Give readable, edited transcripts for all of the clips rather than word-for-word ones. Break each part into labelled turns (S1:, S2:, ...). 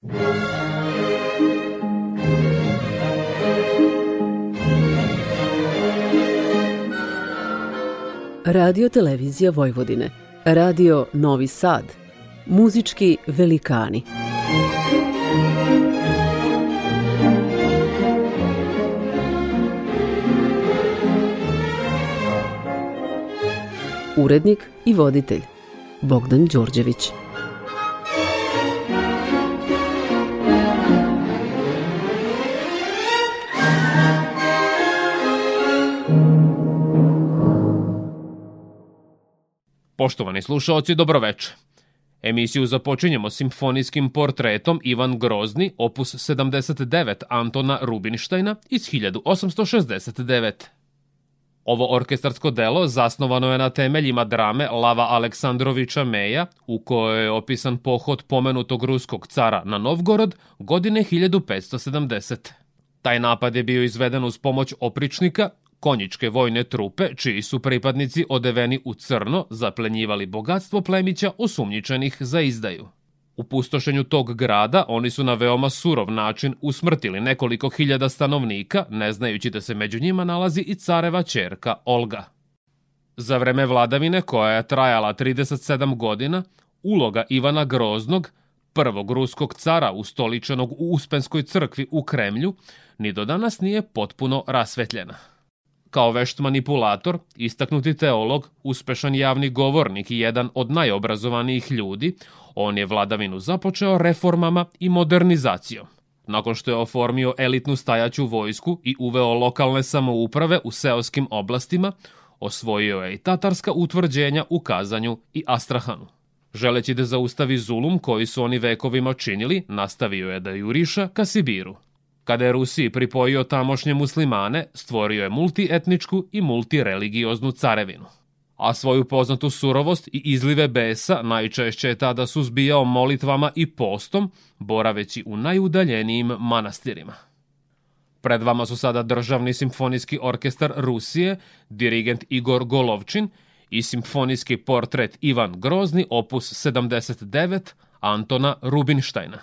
S1: Radio Televizija Vojvodine, Radio Novi Sad, muzički velikani. Urednik i voditelj Bogdan Đorđević.
S2: Poštovani slušaoci, dobroveče. Emisiju započinjemo simfonijskim portretom Ivan Grozni, opus 79 Antona Rubinštajna iz 1869. Ovo orkestarsko delo zasnovano je na temeljima drame Lava Aleksandrovića Meja, u kojoj je opisan pohod pomenutog ruskog cara na Novgorod godine 1570. Taj napad je bio izveden uz pomoć opričnika, konjičke vojne trupe, čiji su pripadnici odeveni u crno zaplenjivali bogatstvo plemića osumnjičenih za izdaju. U pustošenju tog grada oni su na veoma surov način usmrtili nekoliko hiljada stanovnika, ne znajući da se među njima nalazi i careva ćerka Olga. Za vreme vladavine, koja je trajala 37 godina, uloga Ivana Groznog, prvog ruskog cara ustoličenog u Uspenskoj crkvi u Kremlju, ni do danas nije potpuno rasvetljena. Kao vešt manipulator, istaknuti teolog, uspešan javni govornik i jedan od najobrazovanijih ljudi, on je vladavinu započeo reformama i modernizacijom. Nakon što je oformio elitnu stajaću vojsku i uveo lokalne samouprave u seoskim oblastima, osvojio je i tatarska utvrđenja u Kazanju i Astrahanu. Želeći da zaustavi zulum koji su oni vekovima činili, nastavio je da juriša ka Sibiru. Kada je Rusiji pripojio tamošnje muslimane, stvorio je multietničku i multireligioznu carevinu. A svoju poznatu surovost i izlive besa najčešće je tada suzbijao molitvama i postom, boraveći u najudaljenijim manastirima. Pred vama su sada Državni simfonijski orkestar Rusije, dirigent Igor Golovčin i simfonijski portret Ivan Grozni, opus 79 Antona Rubinštajna.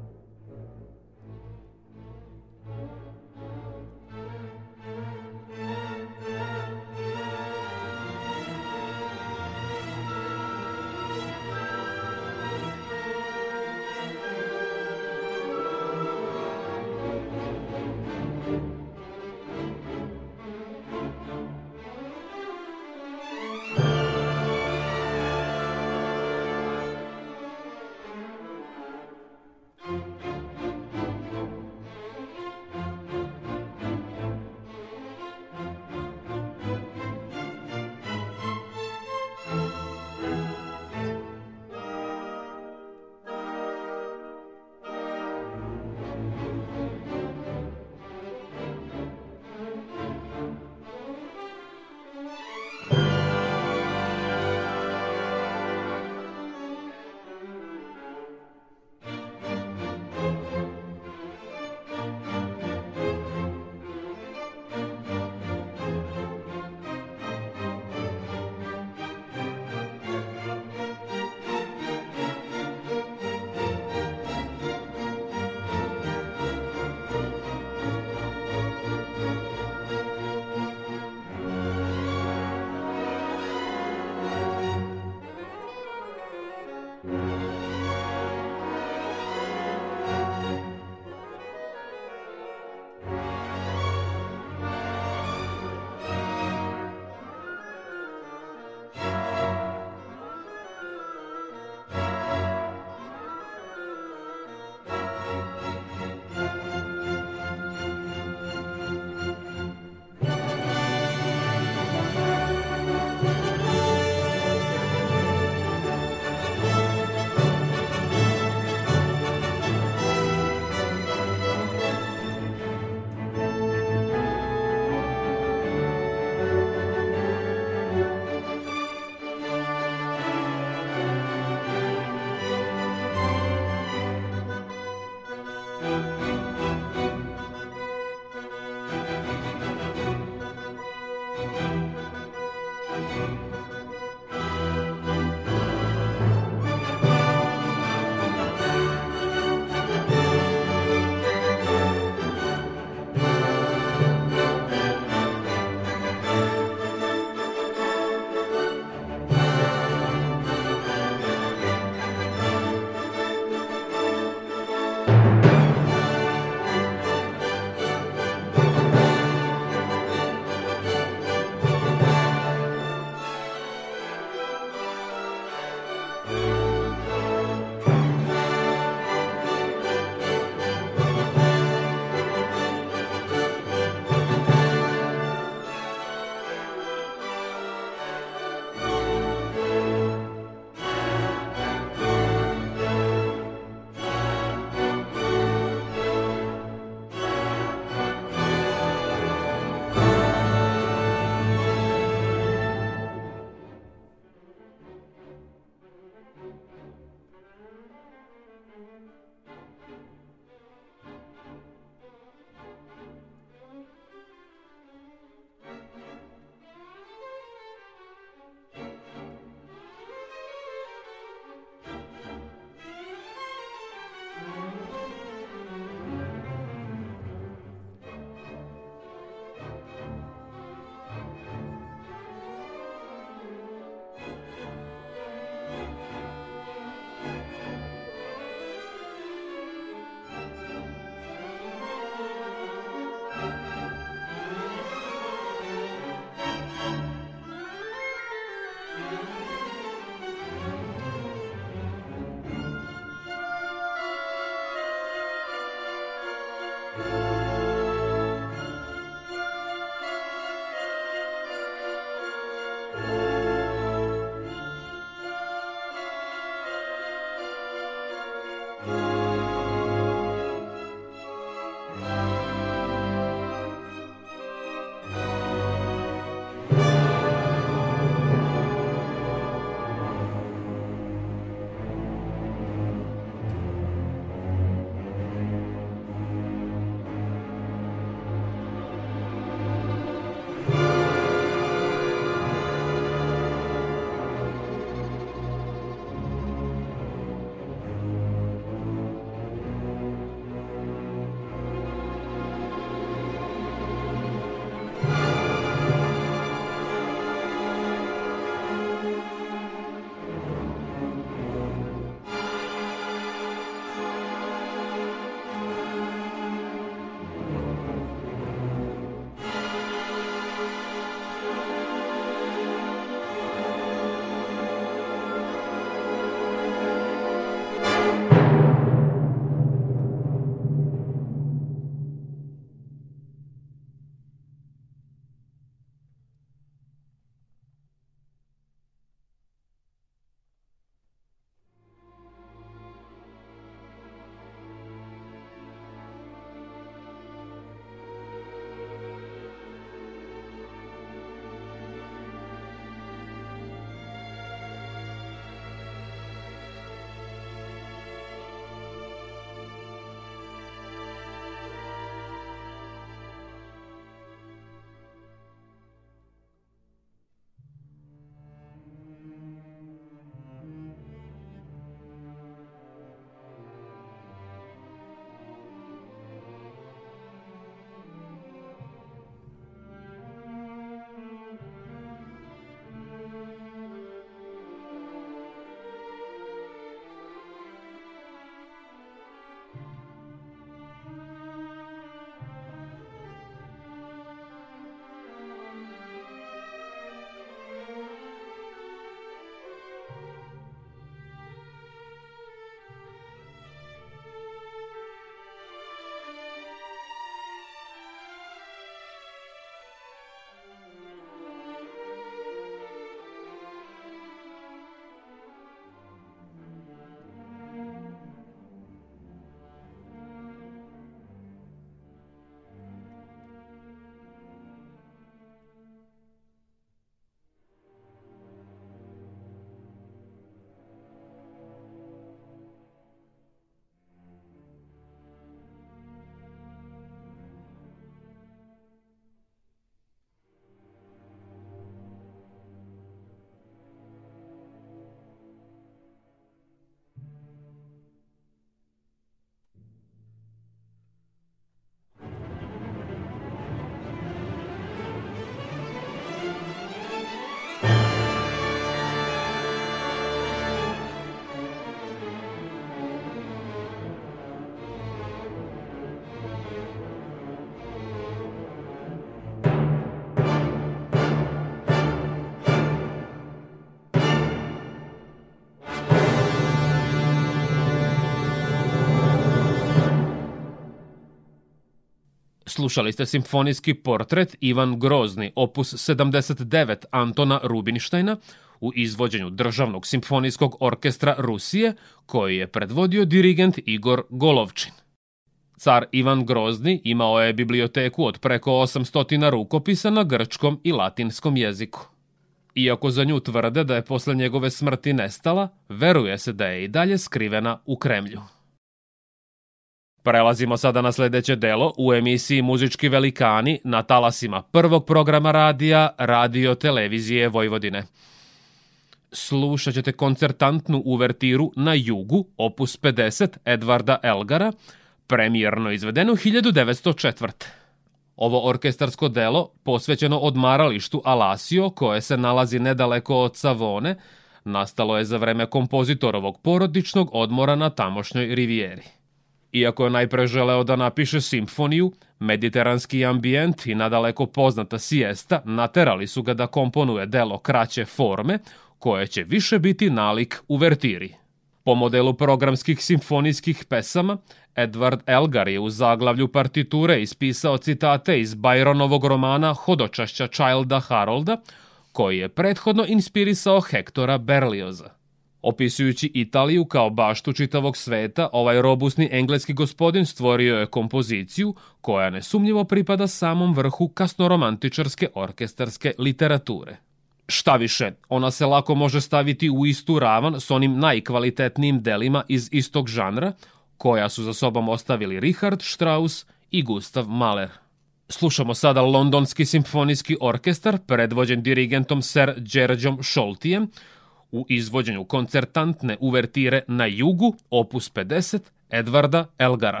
S2: Slušali ste simfonijski portret Ivan Grozni, opus 79 Antona Rubinštajna u izvođenju Državnog simfonijskog orkestra Rusije, koji je predvodio dirigent Igor Golovčin. Car Ivan Grozni imao je biblioteku od preko 800 rukopisa na grčkom i latinskom jeziku. Iako za nju tvrde da je posle njegove smrti nestala, veruje se da je i dalje skrivena u Kremlju. Prelazimo sada na sljedeće delo u emisiji Muzički velikani na talasima prvog programa radija Radio Televizije Vojvodine. Slušat ćete koncertantnu uvertiru Na jugu, opus 50 Edvarda Elgara, premijerno izvedeno 1904. Ovo orkestarsko delo, posvećeno odmaralištu Alasio, koje se nalazi nedaleko od Savone, nastalo je za vreme kompozitorovog porodičnog odmora na tamošnjoj rivijeri. Iako je najpre želeo da napiše simfoniju, mediteranski ambijent i nadaleko poznata siesta naterali su ga da komponuje delo kraće forme, koje će više biti nalik uvertiri. Po modelu programskih simfonijskih pesama, Edward Elgar je u zaglavlju partiture ispisao citate iz Byronovog romana Hodočašća Childa Harolda, koji je prethodno inspirisao Hektora Berlioza. Opisujući Italiju kao baštu čitavog sveta, ovaj robusni engleski gospodin stvorio je kompoziciju koja nesumnjivo pripada samom vrhu kasnoromantičarske orkestarske literature. Šta više, ona se lako može staviti u istu ravan s onim najkvalitetnijim delima iz istog žanra, koja su za sobom ostavili Richard Strauss i Gustav Mahler. Slušamo sada Londonski simfonijski orkestar, predvođen dirigentom Sir Georgeom Scholtijem, u izvođenju koncertantne uvertire Na jugu, opus 50 Edvarda Elgara.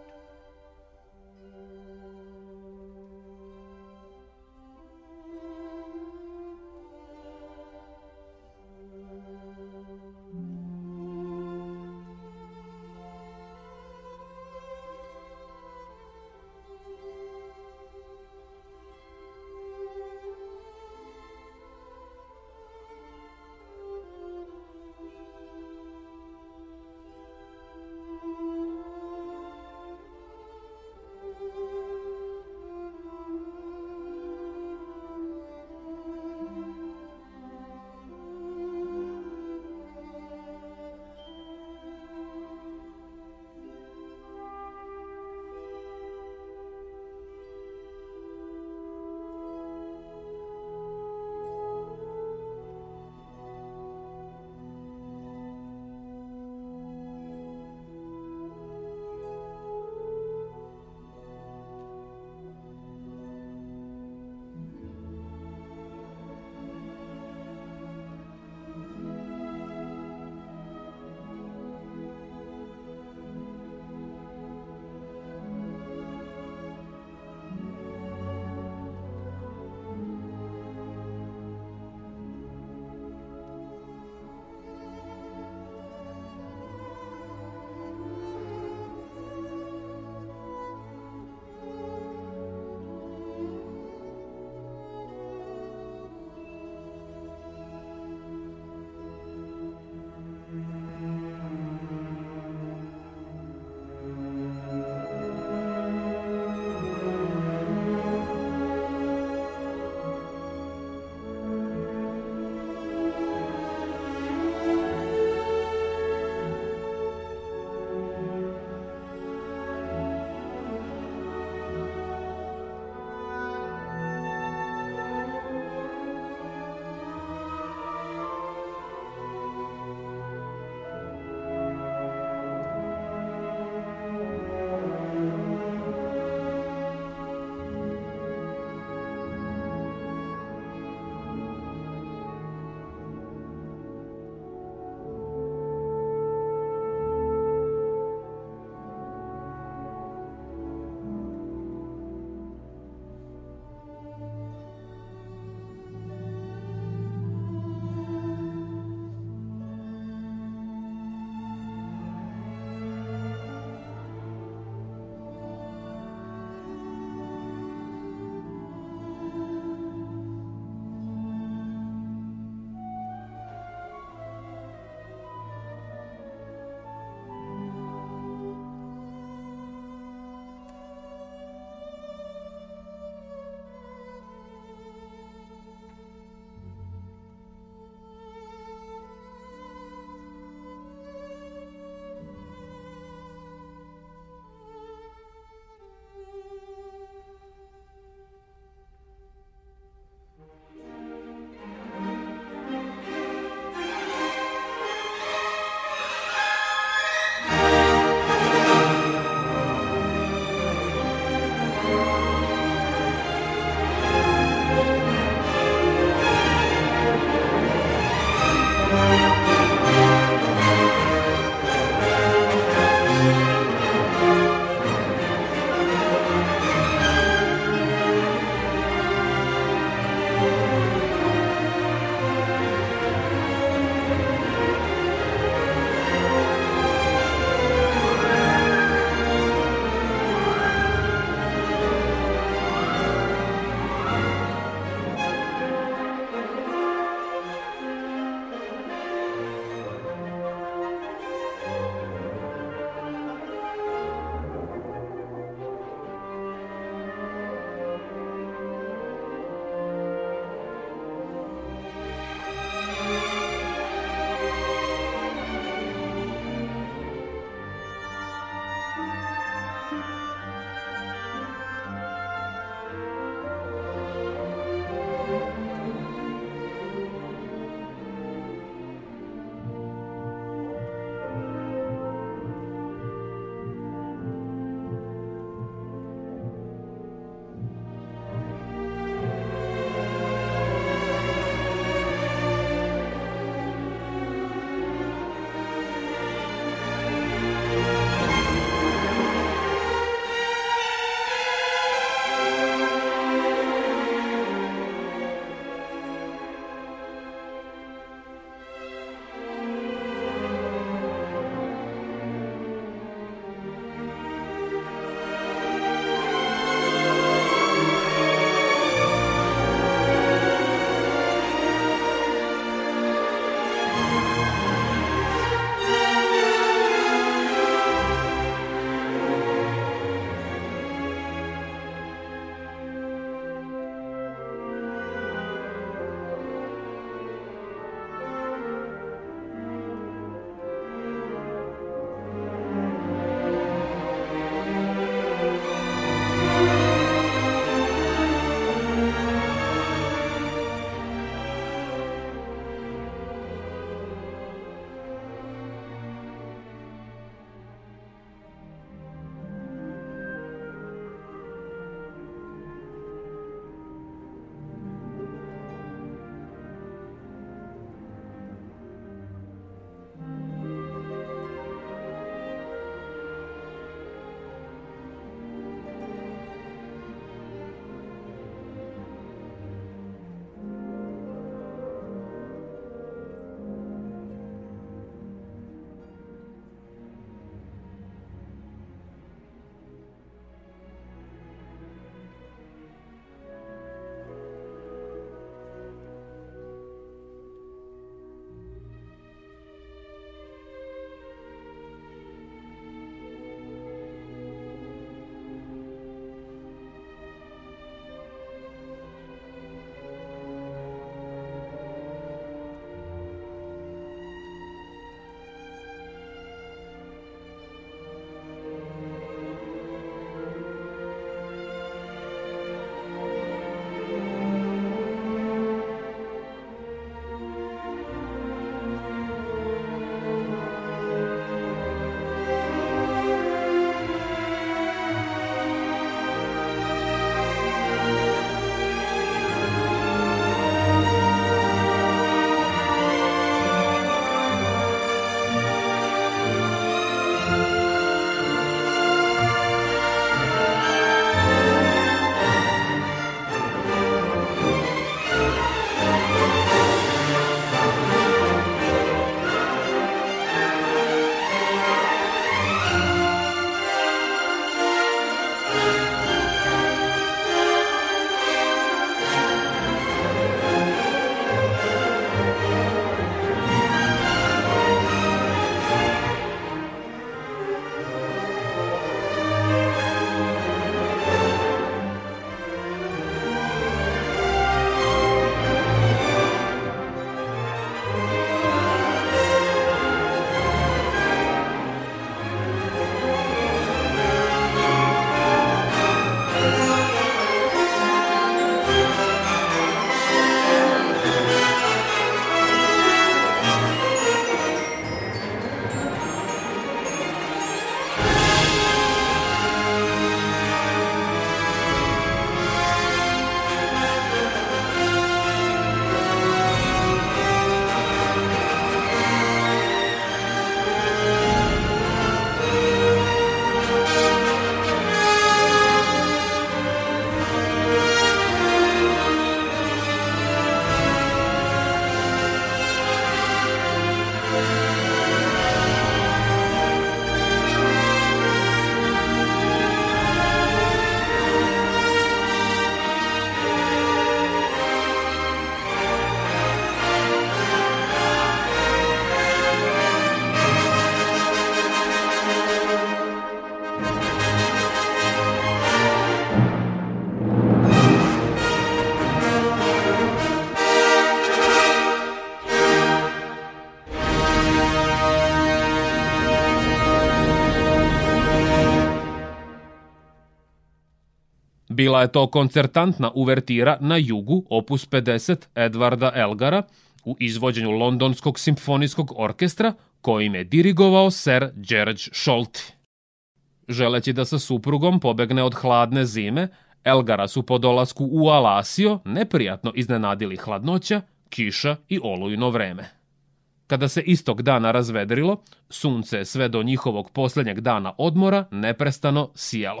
S2: Bila je to koncertantna uvertira na jugu, opus 50 Edvarda Elgara, u izvođenju Londonskog simfonijskog orkestra, kojim je dirigovao Sir George Scholti. Želeći da sa suprugom pobegne od hladne zime, Elgara su po dolasku u Alasio neprijatno iznenadili hladnoća, kiša i olujno vreme. Kada se istog dana razvedrilo, sunce sve do njihovog posljednjeg dana odmora neprestano sijalo.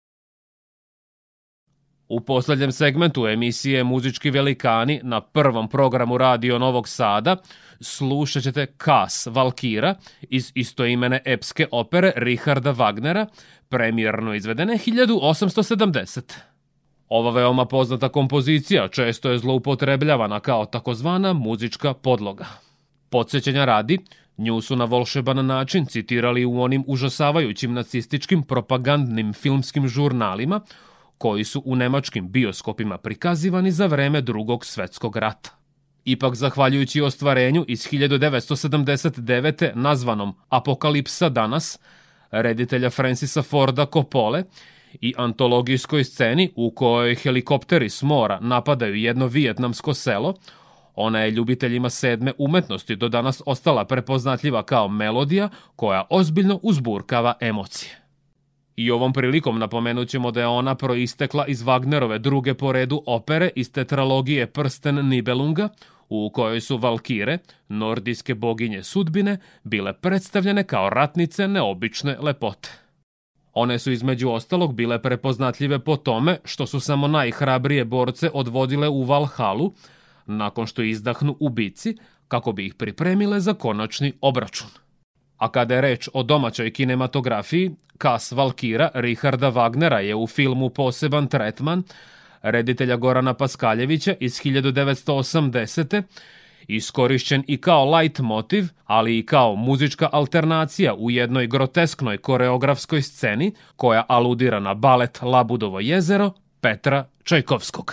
S2: U posljednjem segmentu emisije Muzički velikani na prvom programu Radio Novog Sada slušat ćete Kas Valkira iz istoimene epske opere Richarda Wagnera, premijerno izvedene 1870. Ova veoma poznata kompozicija često je zloupotrebljavana kao takozvana muzička podloga. Podsjećanja radi, nju su na volšeban način citirali u onim užasavajućim nacističkim propagandnim filmskim žurnalima, koji su u nemačkim bioskopima prikazivani za vreme Drugog svjetskog rata. Ipak, zahvaljujući ostvarenju iz 1979. nazvanom Apokalipsa danas, reditelja Francisa Forda Coppole, i antologijskoj sceni u kojoj helikopteri s mora napadaju jedno vijetnamsko selo, ona je ljubiteljima sedme umetnosti do danas ostala prepoznatljiva kao melodija koja ozbiljno uzburkava emocije. I ovom prilikom napomenut ćemo da je ona proistekla iz Wagnerove druge po redu opere iz tetralogije Prsten Nibelunga, u kojoj su valkire, nordijske boginje sudbine, bile predstavljene kao ratnice neobične lepote. One su između ostalog bile prepoznatljive po tome što su samo najhrabrije borce odvodile u Valhalu, nakon što izdahnu u bici, kako bi ih pripremile za konačni obračun. A kada je reč o domaćoj kinematografiji, Kas Valkira Richarda Wagnera je u filmu Poseban tretman reditelja Gorana Paskaljevića iz 1980. iskorišćen i kao leitmotiv, ali i kao muzička alternacija u jednoj grotesknoj koreografskoj sceni koja aludira na balet Labudovo jezero Petra Čajkovskog.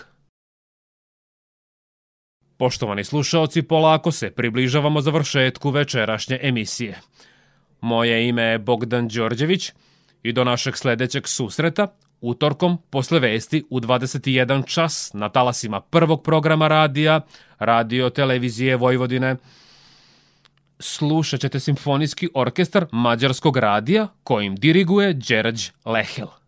S2: Poštovani slušaoci, polako se približavamo završetku večerašnje emisije. Moje ime je Bogdan Đorđević i do našeg sljedećeg susreta, utorkom posle vesti u 21 čas na talasima prvog programa radija, Radio televizije Vojvodine. Slušat ćete simfonijski orkestar Mađarskog radija kojim diriguje Đerđ Lehel.